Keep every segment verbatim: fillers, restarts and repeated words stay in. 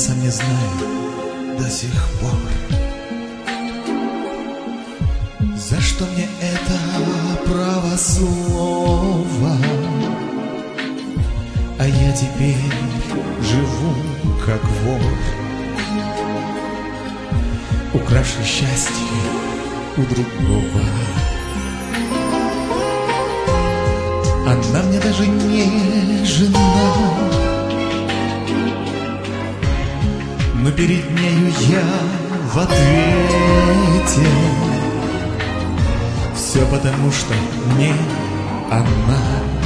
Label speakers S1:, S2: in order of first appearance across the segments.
S1: сам не знаю до сих пор, за что мне это право слова. А я теперь живу как вор, укравший счастье у другого. Она мне даже не жена, но перед нею я в ответе. Все потому, что мне она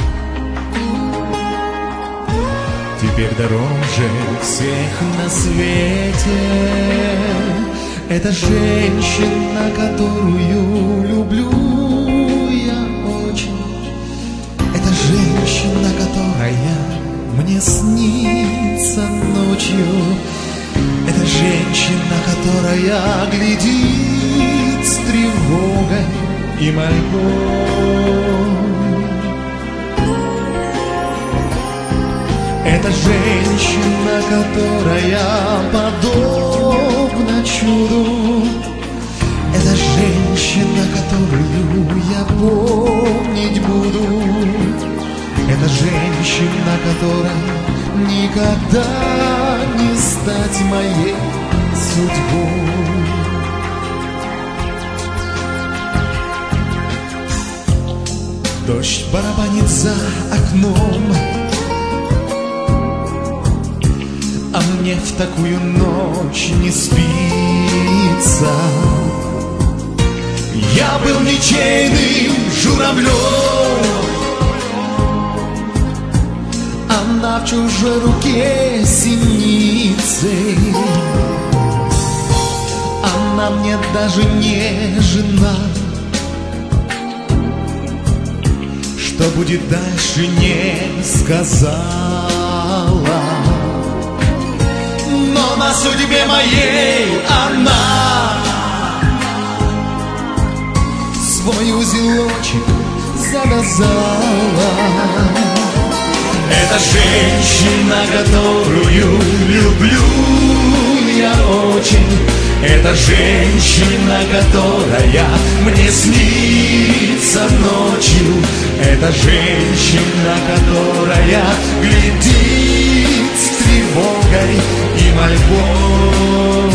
S1: теперь дороже всех на свете. Это женщина, которую люблю я очень. Это женщина, которая мне снится ночью. Это женщина, которая глядит с тревогой и мольбой. Это женщина, которая подобна чуду. Это женщина, которую я помнить буду. Это женщина, которая никогда не стать моей судьбой. Дождь барабанит за окном, а мне в такую ночь не спится. Я был ничейным журавлем, она в чужой руке синицей. Она мне даже не жена. Что будет дальше, не сказала. Но на судьбе моей она свой узелочек завязала. Это женщина, которую люблю я очень. Это женщина, которая мне снится ночью. Это женщина, которая глядит с тревогой и мольбой.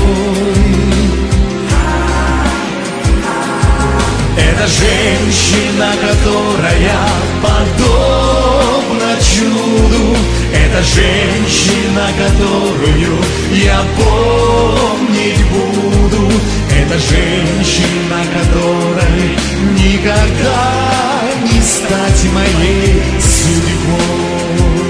S1: Это женщина, которая подобна чуду. Это женщина, которую я помнить буду. Это женщина, которой никогда не стать моей судьбой.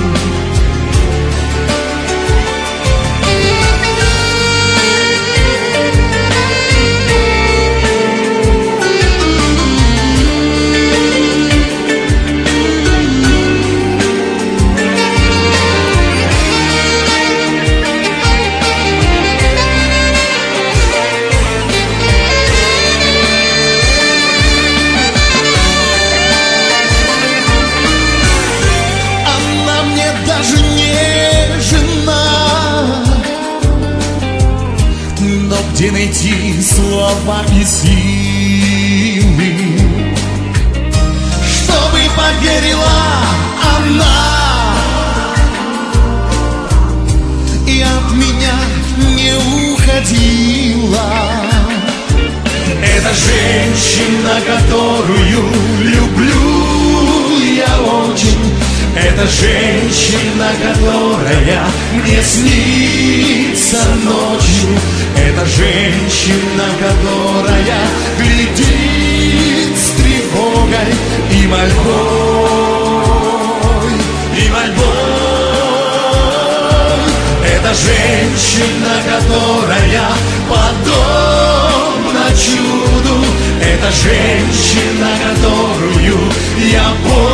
S1: Где найти слова и силы, чтобы поверила она и от меня не уходила. Это женщина, которую люблю я очень. Это женщина, которая мне снится ночью. Это женщина, которая глядит с тревогой и мольбой, и мольбой. Это женщина, которая подобна чуду. Это женщина, которую я помню.